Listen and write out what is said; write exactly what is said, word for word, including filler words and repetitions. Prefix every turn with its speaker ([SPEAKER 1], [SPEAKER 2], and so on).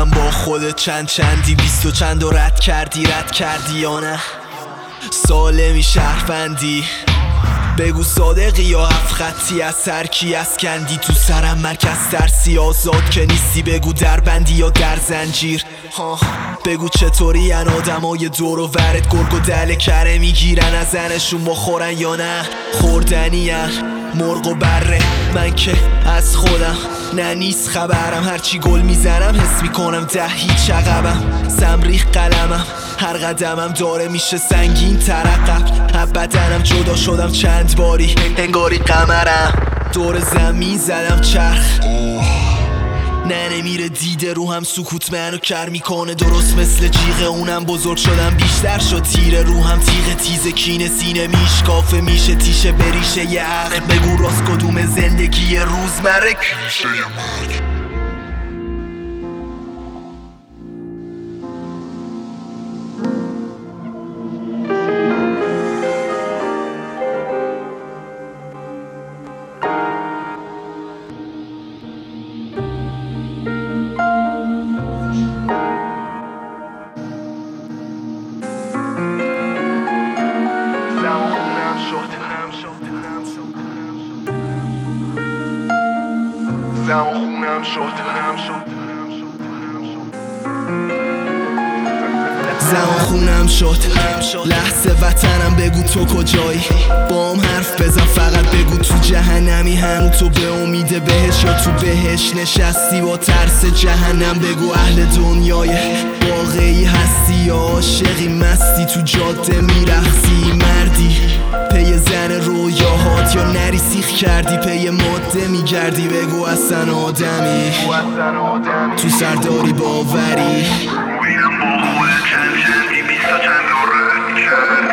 [SPEAKER 1] ببینم با خودت چند چندی، بیست و چند و رد کردی رد کردی یا نه؟ سالمی شهروندی بگو صادقی یا هفت خطی، از سر کی از کندی؟ تو سرم مرکز ترسی، آزاد که نیستی بگو در بندی یا در زنجیر. ها بگو چطوری ان آدمای دور و ورت، گرگ و دل کره میگیرن از زنشون بخورن یا نه؟ خوردنی ان مرغ و بره، من که از خودم نه نیست خبرم، هرچی گل میزنم حس میکنم ده هیچ عقبم، سمریخ قلمم هر قدمم داره میشه سنگین ترقب، از بدنم جدا شدم چند باری انگاری قمرم، دور زمین زدم چرخ نه نمیره دیده رو هم سکوت منو کر میکنه، درست مثل جیغه اونم بزرگ شدم بیشتر شد تیره رو هم تیغه تیزه کینه سینه میشکافه میشه تیشه بریشه یه عقل، بگو راست کدوم زندگی روزمره کلیشه مرگ. دم و خونم شد زمان خونم شد لحظه وطنم بگو تو کجایی، با هم حرف بزن فقط بگو تو جهنمی هنو تو به امید بهش یا تو بهش نشستی با ترس جهنم، بگو اهل دنیای واقعی هستی یا عاشقی مستی تو جاده میرخصی، مردی پی زن رویاهات یا نری سیخ کردی پی ماده میگردی، بگو اصلا آدمی تو سرداری باوری.